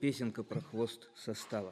песенка про хвост состава.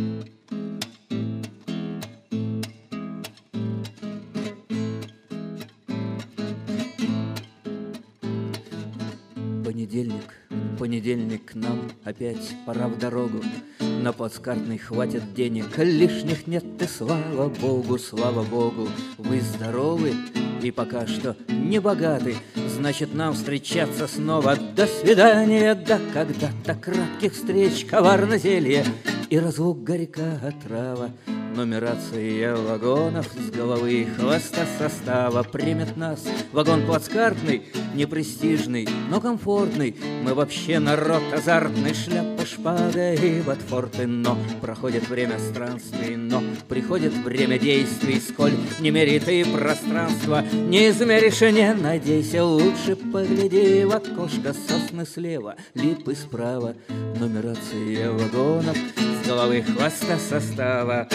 Понедельник, нам опять пора в дорогу. На плацкартной хватит денег, лишних нет, и слава Богу, вы здоровы и пока что не богаты. Значит, нам встречаться снова. До свидания, да когда-то кратких встреч, коварно зелье и разлук горька отрава. Нумерация вагонов с головы и хвоста состава примет нас. Вагон плацкартный, непрестижный, но комфортный. Мы вообще народ азартный, шляпа, шпага и ботфорты. Но проходит время странствий, но приходит время действий. Сколь не мерит и пространство, не измеришь и не надейся. Лучше погляди в окошко, сосны слева, липы справа. Нумерация вагонов с головы хвоста состава.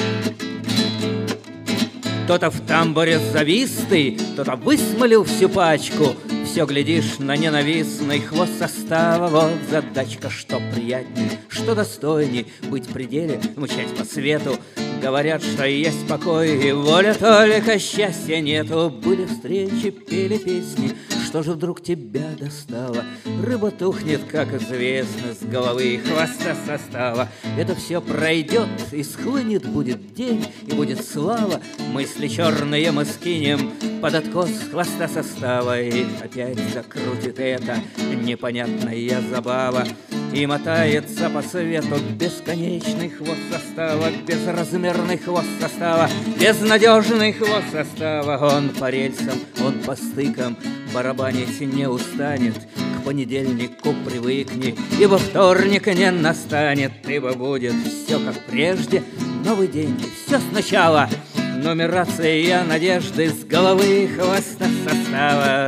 Кто-то в тамбуре завистый, кто-то высмолил всю пачку. Все глядишь на ненавистный хвост состава. Вот задачка, что приятней, что достойней быть в пределе, мчать по свету. Говорят, что есть покой и воля, только счастья нету. Были встречи, пели песни, что же вдруг тебя достало? Рыба тухнет, как известно, с головы и хвоста состава. Это все пройдет, и схлынет будет день, и будет слава. Мысли черные мы скинем под откос хвоста состава. И опять закрутит эта непонятная забава. И мотается по свету бесконечный хвост состава, безразмерный хвост состава, безнадежный хвост состава. Он по рельсам, он по стыкам, барабанить не устанет. К понедельнику привыкни, ибо вторник не настанет. Ибо будет все как прежде, новый день и все сначала. Нумерация надежды с головы хвоста состава.